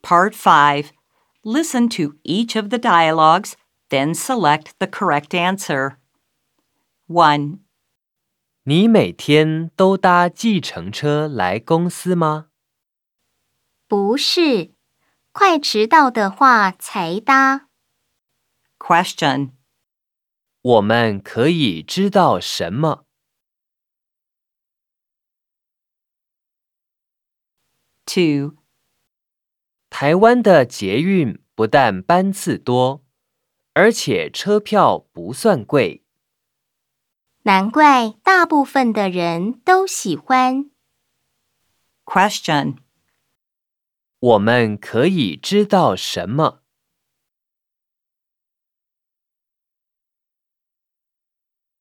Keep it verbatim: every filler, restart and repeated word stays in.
Part five. Listen to each of the dialogues, then select the correct answer. one. 你每天都搭计程车来公司吗？ 不是，快迟到的话才搭。 Question. 我们可以知道什么？ two. 台湾的捷运不但班次多，而且车票不算贵。 难怪大部分的人都喜欢。 Question. 我们可以知道什么？